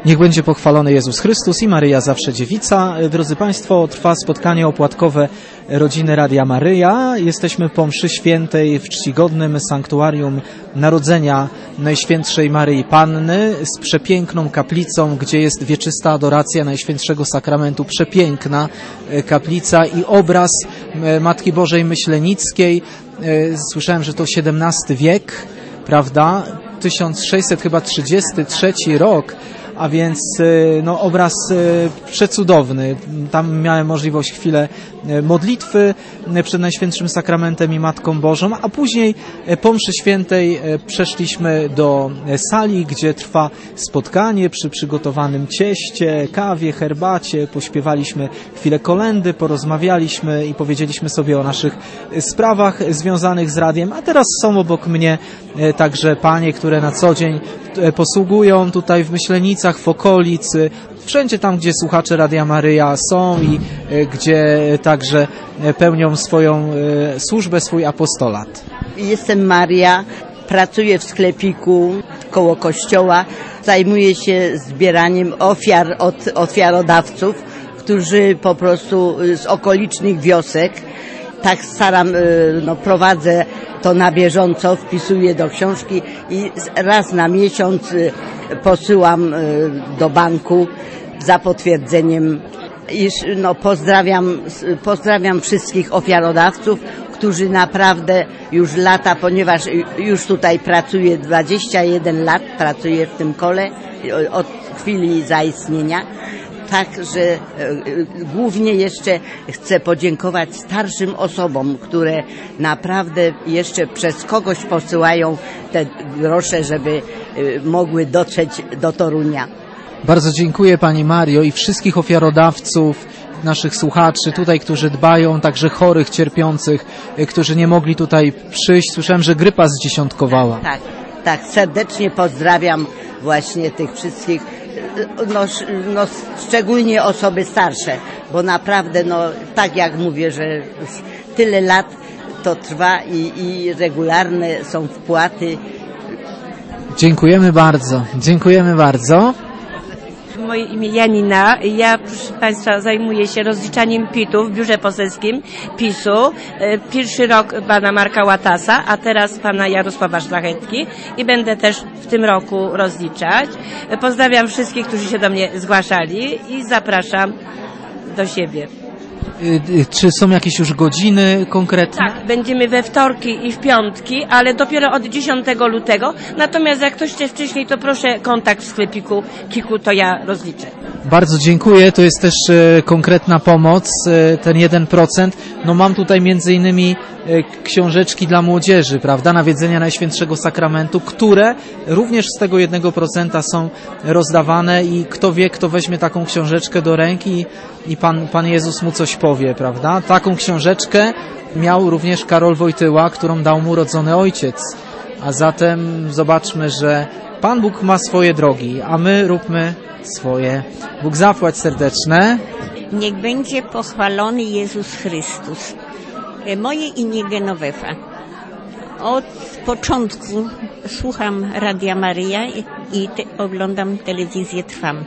Niech będzie pochwalony Jezus Chrystus i Maryja Zawsze Dziewica. Drodzy Państwo, trwa spotkanie opłatkowe rodziny Radia Maryja. Jesteśmy po mszy świętej w czcigodnym sanktuarium Narodzenia Najświętszej Maryi Panny z przepiękną kaplicą, gdzie jest wieczysta adoracja Najświętszego Sakramentu. Przepiękna kaplica i obraz Matki Bożej Myślenickiej. Słyszałem, że to XVII wiek, prawda? 1633 rok. A więc obraz przecudowny. Tam miałem możliwość chwilę modlitwy przed Najświętszym Sakramentem i Matką Bożą, a później po mszy świętej przeszliśmy do sali, gdzie trwa spotkanie przy przygotowanym cieście, kawie, herbacie. Pośpiewaliśmy chwilę kolędy, porozmawialiśmy i powiedzieliśmy sobie o naszych sprawach związanych z radiem. A teraz są obok mnie także panie, które na co dzień posługują tutaj w Myślenicach, w okolicy, wszędzie tam, gdzie słuchacze Radia Maryja są i gdzie także pełnią swoją służbę, swój apostolat. Jestem Maria, pracuję w sklepiku koło kościoła, zajmuję się zbieraniem ofiar od ofiarodawców, którzy po prostu z okolicznych wiosek. Tak prowadzę to na bieżąco, wpisuję do książki i raz na miesiąc posyłam do banku za potwierdzeniem, iż pozdrawiam wszystkich ofiarodawców, którzy naprawdę już lata, ponieważ już tutaj pracuję 21 lat, pracuję w tym kole od chwili zaistnienia. Także głównie jeszcze chcę podziękować starszym osobom, które naprawdę jeszcze przez kogoś posyłają te grosze, żeby mogły dotrzeć do Torunia. Bardzo dziękuję Pani Mario i wszystkich ofiarodawców, naszych słuchaczy tutaj, którzy dbają, także chorych, cierpiących, którzy nie mogli tutaj przyjść. Słyszałem, że grypa zdziesiątkowała. Tak, serdecznie pozdrawiam właśnie tych wszystkich, szczególnie osoby starsze, bo naprawdę, tak jak mówię, że już tyle lat to trwa i regularne są wpłaty. Dziękujemy bardzo, dziękujemy bardzo. Moje imię Janina. Ja, proszę Państwa, zajmuję się rozliczaniem PIT-u w biurze poselskim PiS-u. Pierwszy rok pana Marka Łatasa, a teraz pana Jarosława Szlachetki i będę też w tym roku rozliczać. Pozdrawiam wszystkich, którzy się do mnie zgłaszali i zapraszam do siebie. Czy są jakieś już godziny konkretne? Tak, będziemy we wtorki i w piątki, ale dopiero od 10 lutego. Natomiast jak ktoś chce wcześniej, to proszę kontakt w sklepiku Kiku, to ja rozliczę. Bardzo dziękuję, to jest też konkretna pomoc, ten 1%. Mam tutaj między innymi książeczki dla młodzieży, prawda, nawiedzenia Najświętszego Sakramentu, które również z tego 1% są rozdawane i kto wie, kto weźmie taką książeczkę do ręki i Pan Jezus mu coś powie, prawda. Taką książeczkę miał również Karol Wojtyła, którą dał mu urodzony ojciec. A zatem zobaczmy, że Pan Bóg ma swoje drogi, a my róbmy swoje. Bóg zapłać serdeczne. Niech będzie pochwalony Jezus Chrystus. Moje imię Genovefa. Od początku słucham Radia Maryja i oglądam telewizję Trwam.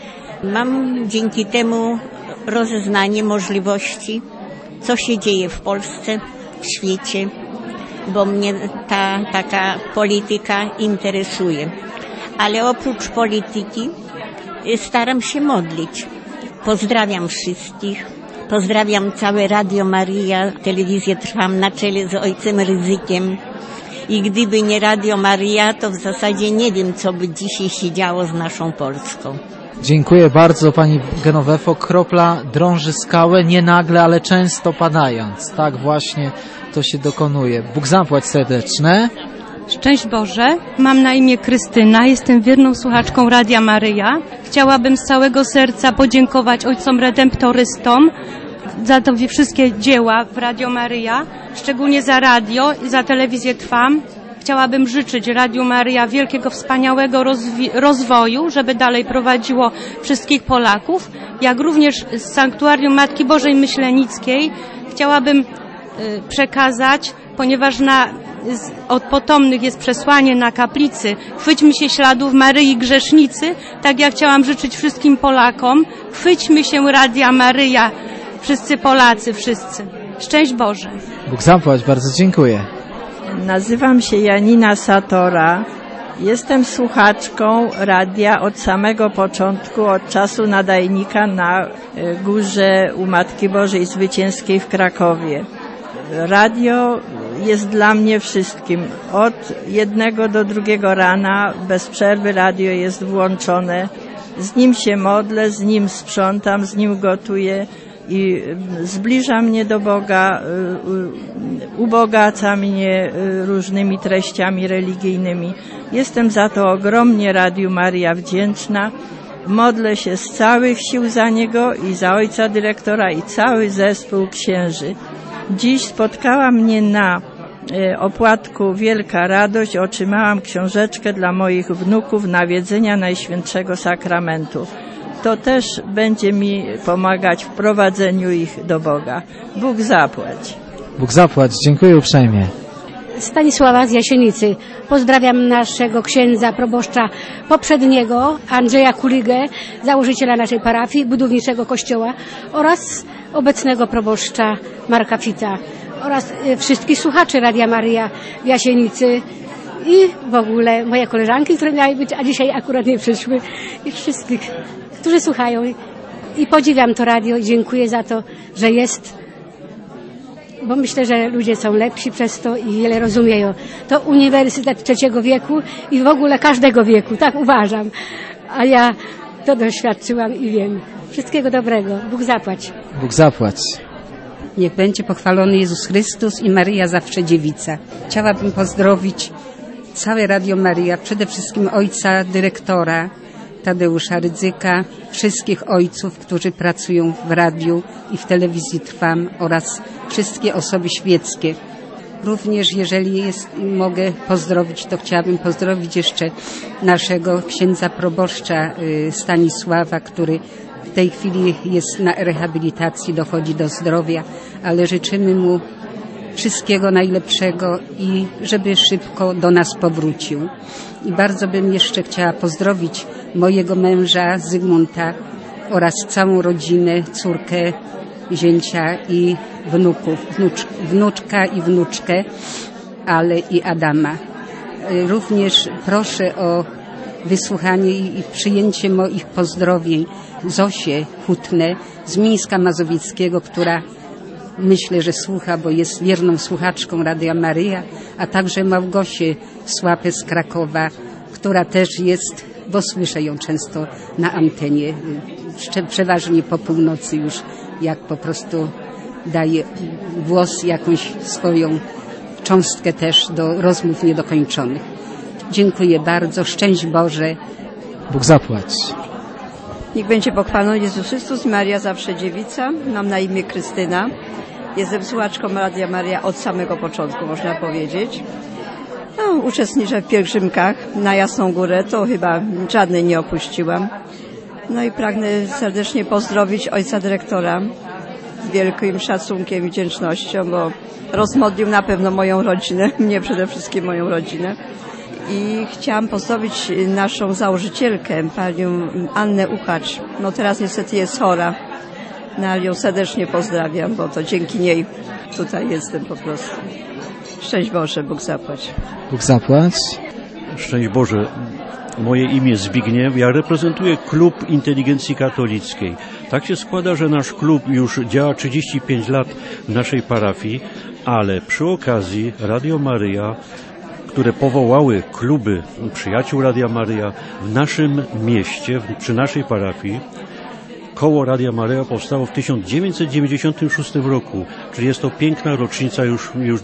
Mam dzięki temu rozeznanie możliwości, co się dzieje w Polsce, w świecie, bo mnie ta taka polityka interesuje. Ale oprócz polityki staram się modlić. Pozdrawiam wszystkich. Pozdrawiam całe Radio Maryja, telewizję Trwam na czele z ojcem Rydzykiem. I gdyby nie Radio Maryja, to w zasadzie nie wiem, co by dzisiaj się działo z naszą Polską. Dziękuję bardzo Pani Genowefo. Kropla drąży skałę, nie nagle, ale często padając. Tak właśnie to się dokonuje. Bóg zapłać serdeczne. Szczęść Boże, mam na imię Krystyna, jestem wierną słuchaczką Radia Maryja. Chciałabym z całego serca podziękować ojcom redemptorystom za to wszystkie dzieła w Radio Maryja, szczególnie za radio i za telewizję Trwam. Chciałabym życzyć Radiu Maryja wielkiego, wspaniałego rozwoju, żeby dalej prowadziło wszystkich Polaków, jak również z Sanktuarium Matki Bożej Myślenickiej chciałabym przekazać, ponieważ od potomnych jest przesłanie na kaplicy. Chwyćmy się śladów Maryi Grzesznicy, tak jak chciałam życzyć wszystkim Polakom. Chwyćmy się Radia Maryja, wszyscy Polacy, wszyscy. Szczęść Boże. Bóg zapłać, bardzo dziękuję. Nazywam się Janina Satora. Jestem słuchaczką radia od samego początku, od czasu nadajnika na górze u Matki Bożej Zwycięskiej w Krakowie. Radio jest dla mnie wszystkim. Od 1 do 2 rana bez przerwy radio jest włączone. Z nim się modlę, z nim sprzątam, z nim gotuję i zbliża mnie do Boga, ubogaca mnie różnymi treściami religijnymi. Jestem za to ogromnie Radiu Maryja wdzięczna. Modlę się z całych sił za niego i za ojca dyrektora i cały zespół księży. Dziś spotkała mnie na opłatku wielka radość. Otrzymałam książeczkę dla moich wnuków nawiedzenia Najświętszego Sakramentu. To też będzie mi pomagać w prowadzeniu ich do Boga. Bóg zapłać. Bóg zapłać, dziękuję uprzejmie. Stanisława z Jasienicy. Pozdrawiam naszego księdza proboszcza poprzedniego, Andrzeja Kuligę, założyciela naszej parafii, budowniczego kościoła oraz obecnego proboszcza Marka Fita oraz wszystkich słuchaczy Radia Maryja w Jasienicy i w ogóle moje koleżanki, które miały być, a dzisiaj akurat nie przyszły, i wszystkich, którzy słuchają. I podziwiam to radio i dziękuję za to, że jest, bo myślę, że ludzie są lepsi przez to i wiele rozumieją. To Uniwersytet III wieku i w ogóle każdego wieku, tak uważam. A ja to doświadczyłam i wiem. Wszystkiego dobrego. Bóg zapłać. Bóg zapłać. Niech będzie pochwalony Jezus Chrystus i Maryja zawsze dziewica. Chciałabym pozdrowić całe Radio Maryja, przede wszystkim ojca dyrektora Tadeusza Rydzyka, wszystkich ojców, którzy pracują w radiu i w telewizji Trwam oraz wszystkie osoby świeckie. Również jeżeli mogę pozdrowić, to chciałabym pozdrowić jeszcze naszego księdza proboszcza Stanisława, który w tej chwili jest na rehabilitacji, dochodzi do zdrowia, ale życzymy mu wszystkiego najlepszego i żeby szybko do nas powrócił. I bardzo bym jeszcze chciała pozdrowić mojego męża Zygmunta oraz całą rodzinę, córkę, zięcia i wnuków, wnuczka i wnuczkę, Ale i Adama. Również proszę o wysłuchanie i przyjęcie moich pozdrowień Zosię Hutnę z Mińska Mazowieckiego, która myślę, że słucha, bo jest wierną słuchaczką Radia Maryja, a także Małgosię Słapę z Krakowa, która też jest, bo słyszę ją często na antenie, przeważnie po północy już, jak po prostu daje głos, jakąś swoją cząstkę też do rozmów niedokończonych. Dziękuję bardzo, szczęść Boże. Bóg zapłać. Niech będzie pochwalony Jezus Chrystus, Maria zawsze dziewica. Mam na imię Krystyna. Jestem słuchaczką Radia Maryja od samego początku, można powiedzieć. Uczestniczę w pielgrzymkach na Jasną Górę, to chyba żadnej nie opuściłam. No i pragnę serdecznie pozdrowić ojca dyrektora z wielkim szacunkiem i wdzięcznością, bo rozmodlił na pewno moją rodzinę, mnie przede wszystkim moją rodzinę. I chciałam pozdrowić naszą założycielkę, panią Annę Uchacz. No teraz niestety jest chora, no ale ją serdecznie pozdrawiam, bo to dzięki niej tutaj jestem po prostu. Szczęść Boże, Bóg zapłać. Bóg zapłać. Szczęść Boże. Moje imię Zbigniew. Ja reprezentuję Klub Inteligencji Katolickiej. Tak się składa, że nasz klub już działa 35 lat w naszej parafii, ale przy okazji Radio Maryja, które powołały kluby przyjaciół Radia Maryja w naszym mieście, przy naszej parafii, koło Radia Maryja powstało w 1996 roku, czyli jest to piękna rocznica, już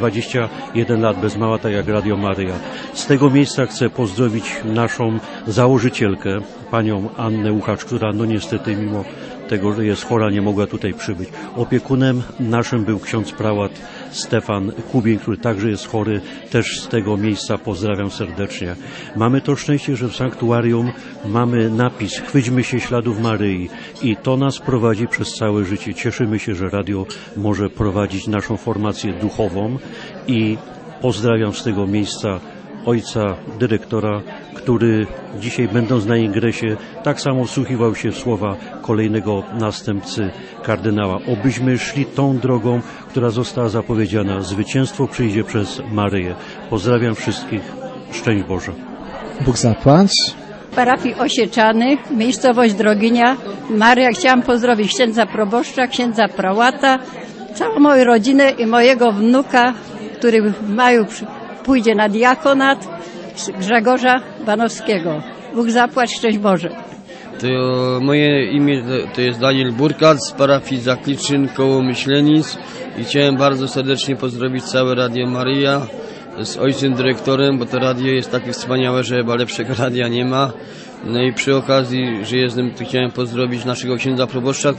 21 lat bez mała, tak jak Radio Maryja. Z tego miejsca chcę pozdrowić naszą założycielkę, panią Annę Uchacz, która no niestety mimo tego, że jest chora, nie mogła tutaj przybyć. Opiekunem naszym był ksiądz prałat Stefan Kubień, który także jest chory. Też z tego miejsca pozdrawiam serdecznie. Mamy to szczęście, że w sanktuarium mamy napis "Chwyćmy się śladów Maryi" i to nas prowadzi przez całe życie. Cieszymy się, że radio może prowadzić naszą formację duchową i Pozdrawiam z tego miejsca ojca dyrektora, który dzisiaj, będąc na ingresie, tak samo wsłuchiwał się w słowa kolejnego następcy kardynała. Obyśmy szli tą drogą, która została zapowiedziana. Zwycięstwo przyjdzie przez Maryję. Pozdrawiam wszystkich. Szczęść Boże. Bóg zapłać. Parafii Osieczanych, miejscowość Droginia. Maria, chciałam pozdrowić księdza proboszcza, księdza prałata, całą moją rodzinę i mojego wnuka, który w maju pójdzie na diakonat, Grzegorza Banowskiego. Bóg zapłać, szczęść Boże. To moje imię to jest Daniel Burkhardt z parafii Zakliczyn koło Myślenic i chciałem bardzo serdecznie pozdrowić całe Radio Maryja z ojcem dyrektorem, bo to radio jest takie wspaniałe, że chyba lepszego radia nie ma. No i przy okazji, że jestem, to chciałem pozdrowić naszego księdza proboszcza,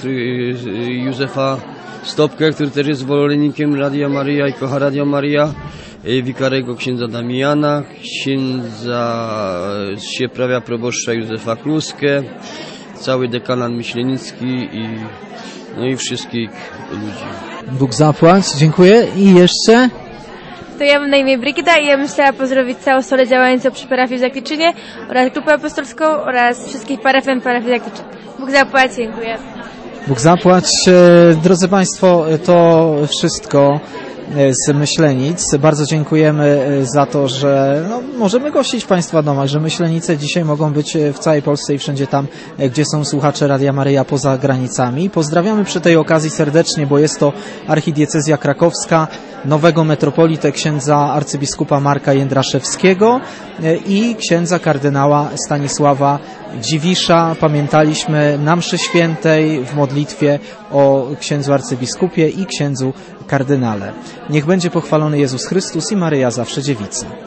Józefa Stopkę, który też jest zwolennikiem Radia Maryja i kocha Radio Maryja, wikarego księdza Damiana, księdza z Sieprawia proboszcza Józefa Kluskę, cały dekanat myślenicki i wszystkich ludzi. Bóg zapłać, dziękuję. I jeszcze? To ja mam na imię Brigida i ja bym chciała pozdrowić całą solę działającą przy parafii w Zakliczynie oraz grupę apostolską oraz wszystkich parafian parafii Zakliczyn. Bóg zapłać, dziękuję. Bóg zapłać. Drodzy Państwo, to wszystko z Myślenic. Bardzo dziękujemy za to, że możemy gościć w Państwa domach, że Myślenice dzisiaj mogą być w całej Polsce i wszędzie tam, gdzie są słuchacze Radia Maryja poza granicami. Pozdrawiamy przy tej okazji serdecznie, bo jest to archidiecezja krakowska, nowego metropolitę księdza arcybiskupa Marka Jędraszewskiego i księdza kardynała Stanisława Dziwisza. Pamiętaliśmy na mszy świętej w modlitwie o księdzu arcybiskupie i księdzu kardynale. Niech będzie pochwalony Jezus Chrystus i Maryja zawsze dziewica.